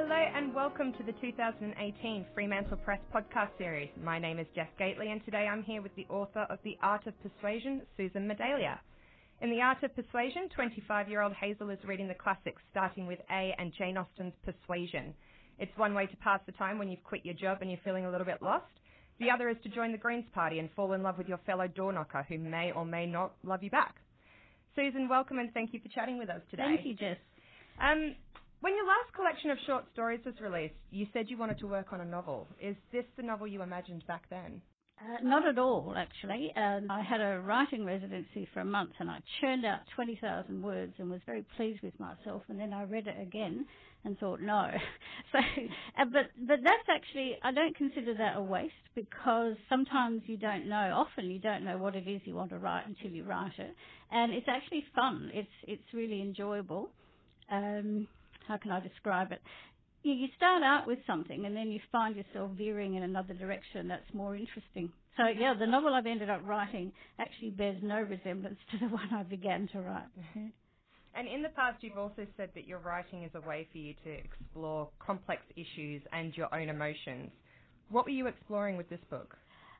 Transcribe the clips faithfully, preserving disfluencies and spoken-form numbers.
Hello and welcome to the two thousand eighteen Fremantle Press podcast series. My name is Jess Gately and today I'm here with the author of The Art of Persuasion, Susan Madalia. In The Art of Persuasion, twenty-five-year-old Hazel is reading the classics starting with A and Jane Austen's Persuasion. It's one way to pass the time when you've quit your job and you're feeling a little bit lost. The other is to join the Greens Party and fall in love with your fellow door knocker who may or may not love you back. Susan, welcome and thank you for chatting with us today. Thank you, Jess. Um, when your last collection of short stories was released, you said you wanted to work on a novel. Is this the novel you imagined back then? Uh, not at all, actually. Um, I had a writing residency for a month and I churned out twenty thousand words and was very pleased with myself, and then I read it again and thought, no. so, uh, but, but that's actually, I don't consider that a waste, because sometimes you don't know, often you don't know what it is you want to write until you write it. And it's actually fun. It's, it's really enjoyable. Um, how can I describe it? You, you start out with something and then you find yourself veering in another direction that's more interesting. So, yeah, the novel I've ended up writing actually bears no resemblance to the one I began to write. And in the past, you've also said that your writing is a way for you to explore complex issues and your own emotions. What were you exploring with this book?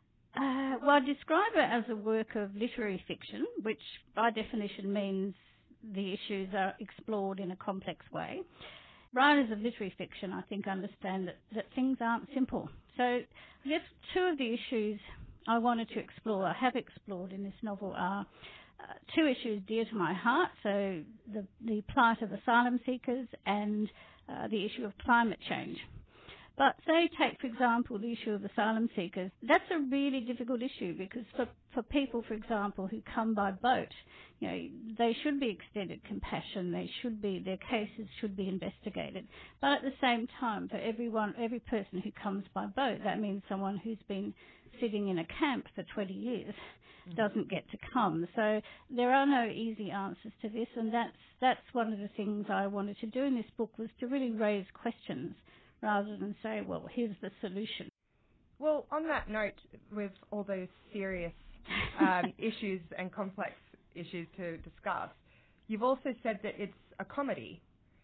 Uh, well, I describe it as a work of literary fiction, which by definition means the issues are explored in a complex way. Writers of literary fiction, I think, understand that, that things aren't simple. So I guess two of the issues I wanted to explore, I have explored in this novel, are uh, two issues dear to my heart. So the, the plight of asylum seekers and uh, the issue of climate change. But say, take, for example, the issue of asylum seekers. That's a really difficult issue because for, for people, for example, who come by boat, you know, they should be extended compassion. They should be, their cases should be investigated. But at the same time, for everyone, every person who comes by boat, that means someone who's been sitting in a camp for twenty years mm-hmm. doesn't get to come. So there are no easy answers to this, and that's, that's one of the things I wanted to do in this book, was to really raise questions rather than say, well, here's the solution. Well, on that note, with all those serious um, issues and complex issues to discuss, you've also said that it's a comedy.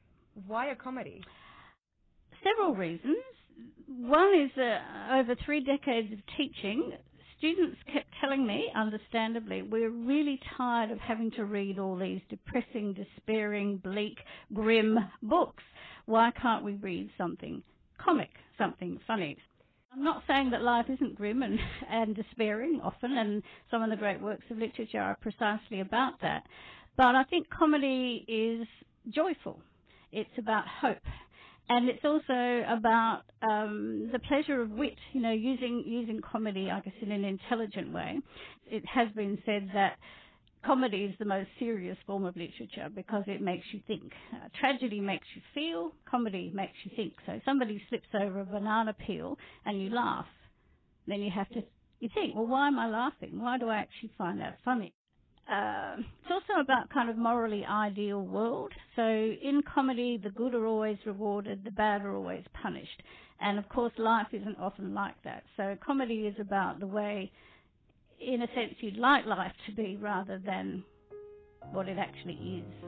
Why a comedy? Several reasons. One is that over three decades of teaching, students kept telling me, understandably, we're really tired of having to read all these depressing, despairing, bleak, grim books. Why can't we read something comic, something funny? I'm not saying that life isn't grim and, and despairing often, and some of the great works of literature are precisely about that. But I think comedy is joyful. It's about hope. And it's also about um, the pleasure of wit, you know, using using comedy, I guess, in an intelligent way. It has been said that comedy is the most serious form of literature because it makes you think. Uh, tragedy makes you feel, comedy makes you think. So somebody slips over a banana peel and you laugh. Then you have to, you think, well, why am I laughing? Why do I actually find that funny? Uh, it's also about kind of morally ideal world. So in comedy, the good are always rewarded, the bad are always punished. And of course, life isn't often like that. So comedy is about the way, in a sense, you'd like life to be rather than what it actually is.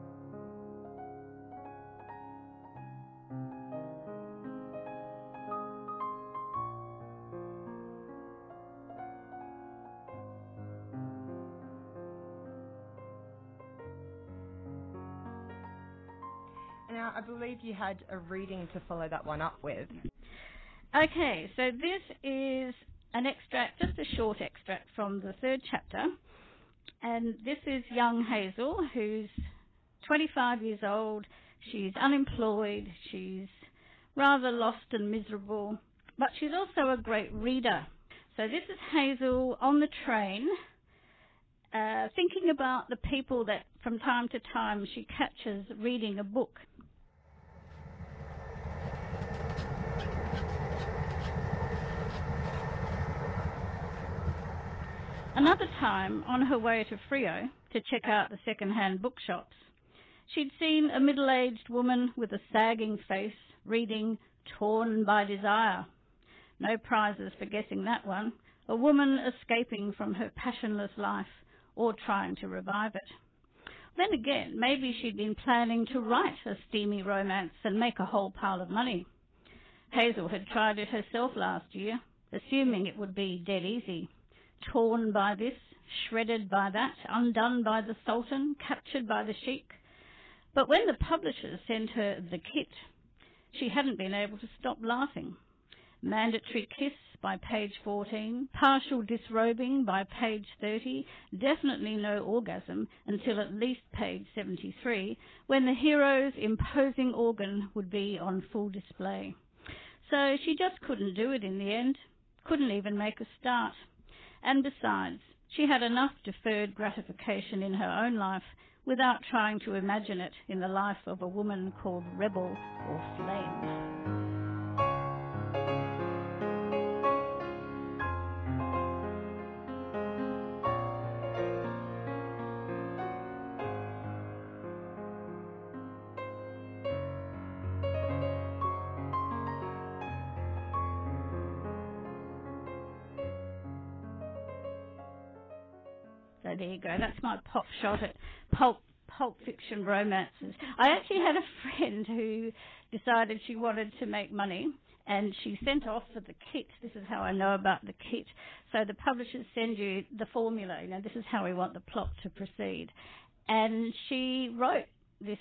Now, I believe you had a reading to follow that one up with. Okay, so this is an extract, just a short extract from the third chapter. And this is young Hazel, who's twenty-five years old. She's unemployed. She's rather lost and miserable. But she's also a great reader. So this is Hazel on the train, uh, thinking about the people that from time to time she catches reading a book. Another time, on her way to Freo to check out the second-hand bookshops, she'd seen a middle-aged woman with a sagging face reading Torn by Desire. No prizes for guessing that one. A woman escaping from her passionless life or trying to revive it. Then again, maybe she'd been planning to write a steamy romance and make a whole pile of money. Hazel had tried it herself last year, assuming it would be dead easy. Torn by this, shredded by that, undone by the Sultan, captured by the Sheik. But when the publishers sent her the kit, she hadn't been able to stop laughing. Mandatory kiss by page fourteen, partial disrobing by page thirty, definitely no orgasm until at least page seventy-three, when the hero's imposing organ would be on full display. So she just couldn't do it in the end, couldn't even make a start. And besides, she had enough deferred gratification in her own life without trying to imagine it in the life of a woman called Rebel or Flame. So there you go. That's my pop shot at pulp, pulp fiction romances. I actually had a friend who decided she wanted to make money, and she sent off for the kit. This is how I know about the kit. So the publishers send you the formula. You know, this is how we want the plot to proceed. And she wrote this,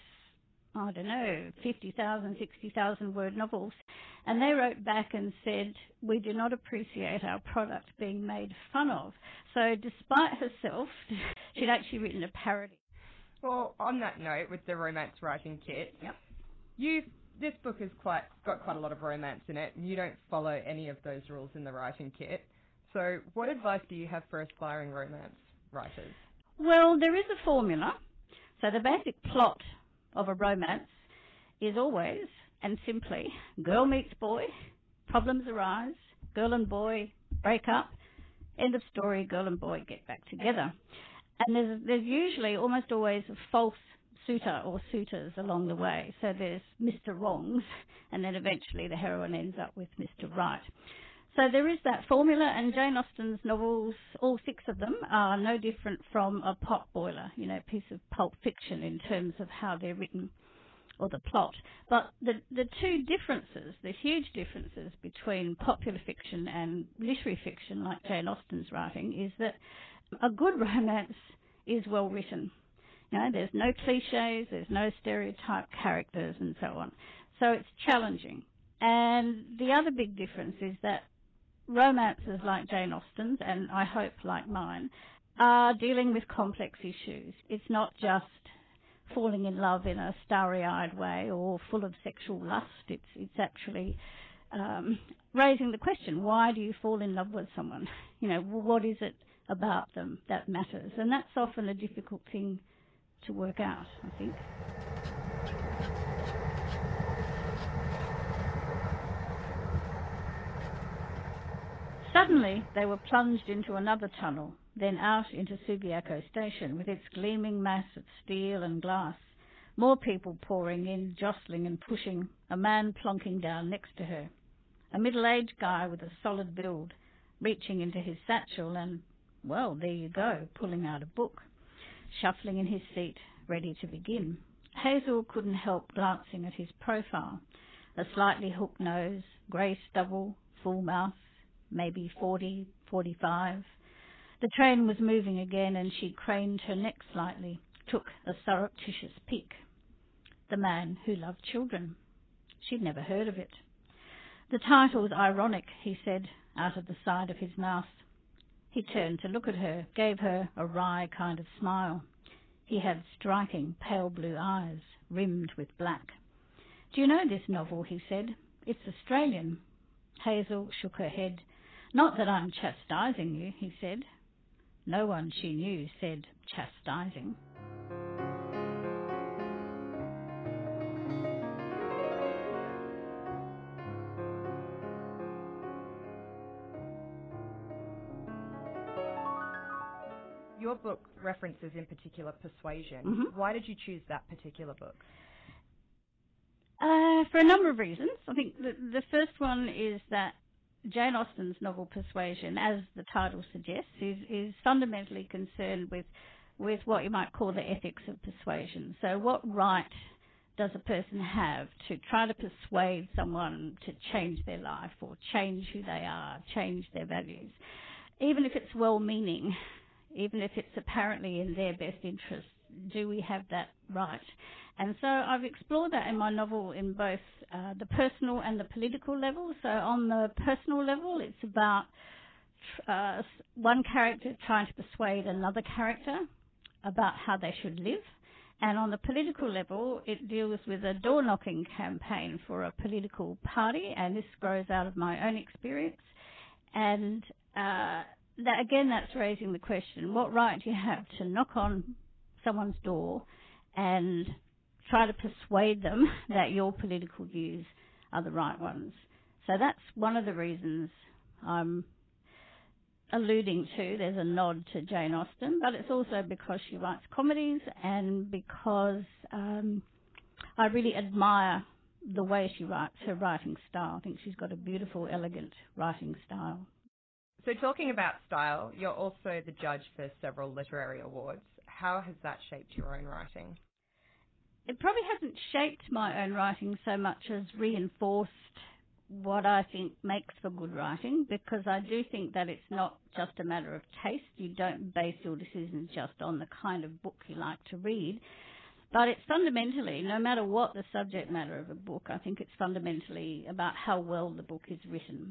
I don't know, fifty thousand, sixty thousand word novels. And they wrote back and said, we do not appreciate our product being made fun of. So despite herself, she'd actually written a parody. Well, on that note, with the romance writing kit, yep. you this book has quite got quite a lot of romance in it, and you don't follow any of those rules in the writing kit. So what advice do you have for aspiring romance writers? Well, there is a formula. So the basic plot of a romance is always and simply girl meets boy, problems arise, girl and boy break up, end of story, girl and boy get back together. And there's, there's usually almost always a false suitor or suitors along the way. So there's Mister Wrongs, and then eventually the heroine ends up with Mister Right. So there is that formula, and Jane Austen's novels, all six of them, are no different from a pot boiler, you know, piece of pulp fiction in terms of how they're written or the plot. But the, the two differences, the huge differences between popular fiction and literary fiction like Jane Austen's writing is that a good romance is well written. You know, there's no cliches, there's no stereotype characters and so on. So it's challenging. And the other big difference is that romances like Jane Austen's, and I hope like mine, are dealing with complex issues. It's not just falling in love in a starry-eyed way or full of sexual lust. It's it's actually um, raising the question, why do you fall in love with someone? You know, what is it about them that matters? And that's often a difficult thing to work out, I think. Suddenly, they were plunged into another tunnel, then out into Subiaco Station with its gleaming mass of steel and glass. More people pouring in, jostling and pushing, a man plonking down next to her. A middle-aged guy with a solid build, reaching into his satchel and, well, there you go, pulling out a book. Shuffling in his seat, ready to begin. Hazel couldn't help glancing at his profile. A slightly hooked nose, grey stubble, full mouth, maybe forty, forty-five. The train was moving again and she craned her neck slightly, took a surreptitious peek. The Man Who Loved Children. She'd never heard of it. The title's ironic, he said, out of the side of his mouth. He turned to look at her, gave her a wry kind of smile. He had striking pale blue eyes, rimmed with black. Do you know this novel, he said. It's Australian. Hazel shook her head. Not that I'm chastising you, he said. No one she knew said chastising. Your book references in particular Persuasion. Mm-hmm. Why did you choose that particular book? Uh, for a number of reasons. I think the, the first one is that Jane Austen's novel Persuasion, as the title suggests, is, is fundamentally concerned with with what you might call the ethics of persuasion. So what right does a person have to try to persuade someone to change their life or change who they are, change their values, even if it's well-meaning, even if it's apparently in their best interest? Do we have that right? And so I've explored that in my novel in both uh, the personal and the political level. So on the personal level, it's about uh, one character trying to persuade another character about how they should live. And on the political level, it deals with a door-knocking campaign for a political party, and this grows out of my own experience. And uh, that, again, that's raising the question, what right do you have to knock on someone's door and try to persuade them that your political views are the right ones? So that's one of the reasons I'm alluding to. There's a nod to Jane Austen, but it's also because she writes comedies and because um, I really admire the way she writes, her writing style. I think she's got a beautiful, elegant writing style. So talking about style, you're also the judge for several literary awards. How has that shaped your own writing? It probably hasn't shaped my own writing so much as reinforced what I think makes for good writing, because I do think that it's not just a matter of taste. You don't base your decisions just on the kind of book you like to read, but it's fundamentally, no matter what the subject matter of a book, I think it's fundamentally about how well the book is written.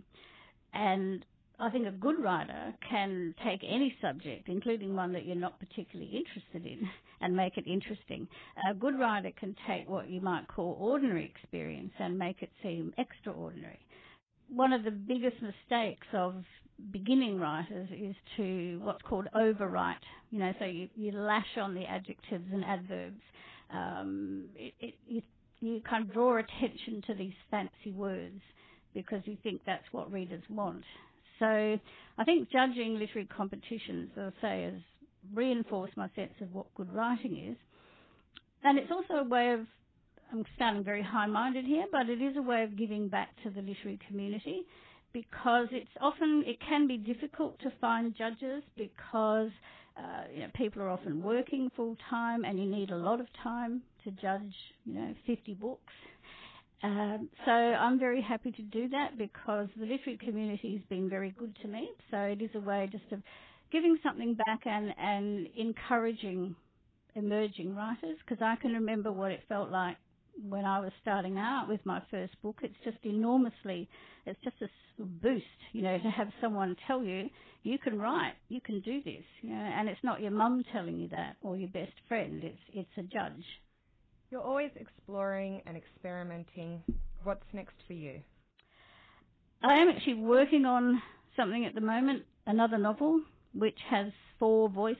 And I think a good writer can take any subject, including one that you're not particularly interested in, and make it interesting. A good writer can take what you might call ordinary experience and make it seem extraordinary. One of the biggest mistakes of beginning writers is to what's called overwrite. You know, so you, you lash on the adjectives and adverbs. Um, it, it, you, you kind of draw attention to these fancy words because you think that's what readers want. So I think judging literary competitions, as I say, has reinforced my sense of what good writing is. And it's also a way of, I'm sounding very high-minded here, but it is a way of giving back to the literary community, because it's often, it can be difficult to find judges because uh, you know, people are often working full-time and you need a lot of time to judge, you know, fifty books. Um, so I'm very happy to do that because the literary community has been very good to me. So it is a way just of giving something back and, and encouraging emerging writers, because I can remember what it felt like when I was starting out with my first book. It's just enormously, it's just a boost, you know, to have someone tell you, you can write, you can do this, you know, and it's not your mum telling you that or your best friend, it's it's a judge. You're always exploring and experimenting. What's next for you? I am actually working on something at the moment, another novel, which has four voices,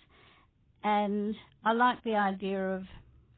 and I like the idea of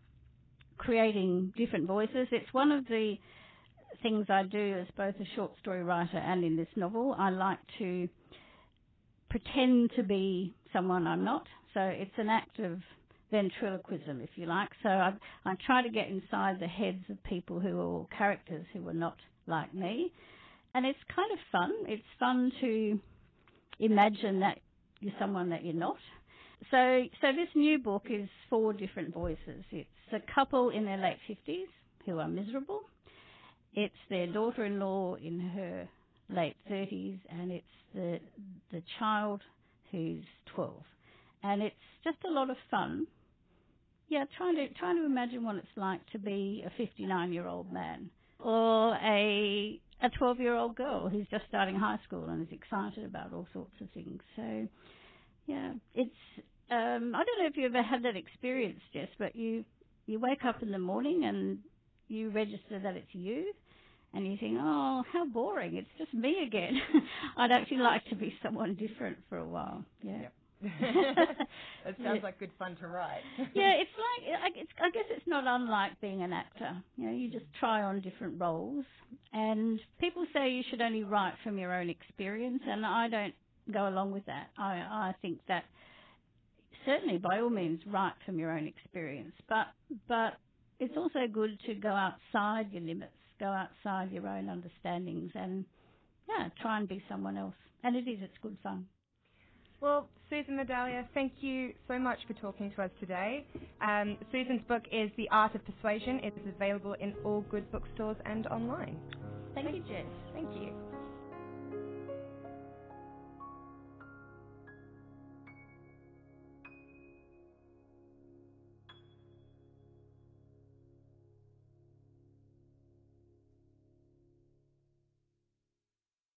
creating different voices. It's one of the things I do as both a short story writer and in this novel. I like to pretend to be someone I'm not, so it's an act of ventriloquism, if you like. So I, I try to get inside the heads of people who are characters who are not like me. And it's kind of fun. It's fun to imagine that you're someone that you're not. So, so this new book is four different voices. It's a couple in their late fifties who are miserable. It's their daughter-in-law in her late thirties, and it's the the child who's twelve. And it's just a lot of fun. Yeah, trying to trying to imagine what it's like to be a fifty-nine-year-old man or a a twelve-year-old girl who's just starting high school and is excited about all sorts of things. So, yeah, it's um, I don't know if you ever had that experience, Jess, but you you wake up in the morning and you register that it's you, and you think, oh, how boring! It's just me again. I'd actually like to be someone different for a while. Yeah. Yep. It sounds like good fun to write. Yeah, it's like, it's, I guess it's not unlike being an actor. You know, you just try on different roles, and people say you should only write from your own experience, and I don't go along with that. I, I think that certainly, by all means, write from your own experience, but but it's also good to go outside your limits, go outside your own understandings, and yeah, try and be someone else. And it is, it's good fun. Well, Susan Medaglia, thank you so much for talking to us today. Um, Susan's book is The Art of Persuasion. It is available in all good bookstores and online. Thank you, Jess. Thank you.